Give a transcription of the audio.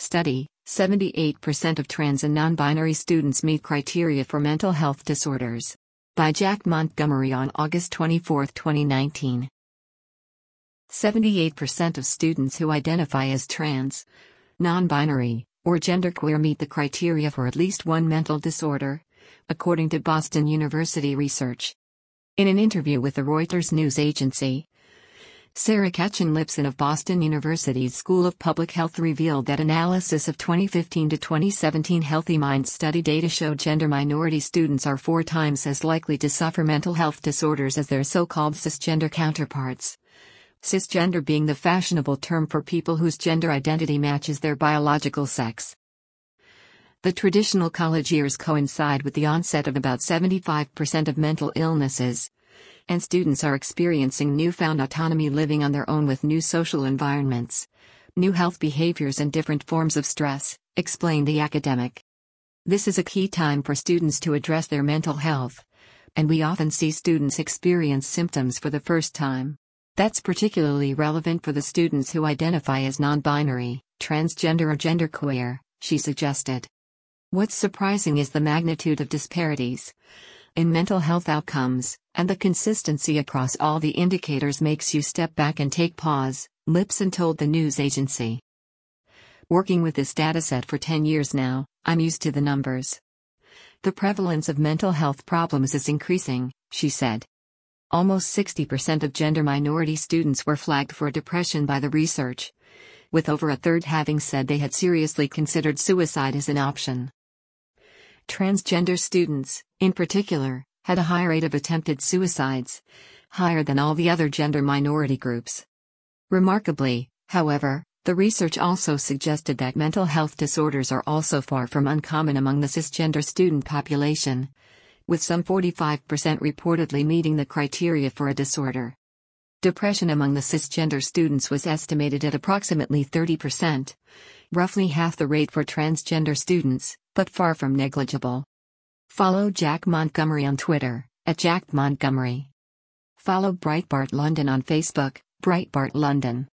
Study: 78% of trans and non-binary students meet criteria for mental health disorders. By Jack Montgomery on August 24, 2019. 78% of students who identify as trans, non-binary, or genderqueer meet the criteria for at least one mental disorder, according to Boston University research. In an interview with the Reuters news agency, Sarah Katchen-Lipson of Boston University's School of Public Health revealed that analysis of 2015 to 2017 Healthy Minds study data showed gender minority students are 4 times as likely to suffer mental health disorders as their so-called cisgender counterparts. Cisgender being the fashionable term for people whose gender identity matches their biological sex. The traditional college years coincide with the onset of about 75% of mental illnesses, and students are experiencing newfound autonomy living on their own with new social environments, new health behaviors and different forms of stress, explained the academic. This is a key time for students to address their mental health, and we often see students experience symptoms for the first time. That's particularly relevant for the students who identify as non-binary, transgender or genderqueer, she suggested. What's surprising is the magnitude of disparities in mental health outcomes, and the consistency across all the indicators makes you step back and take pause, Lipson told the news agency. Working with this dataset for 10 years now, I'm used to the numbers. The prevalence of mental health problems is increasing, she said. Almost 60% of gender minority students were flagged for depression by the research, with over a third having said they had seriously considered suicide as an option. Transgender students, in particular, had a high rate of attempted suicides, higher than all the other gender minority groups. Remarkably, however, the research also suggested that mental health disorders are also far from uncommon among the cisgender student population, with some 45% reportedly meeting the criteria for a disorder. Depression among the cisgender students was estimated at approximately 30%, roughly half the rate for transgender students, but far from negligible. Follow Jack Montgomery on Twitter, @JackMontgomery. Follow Breitbart London on Facebook, Breitbart London.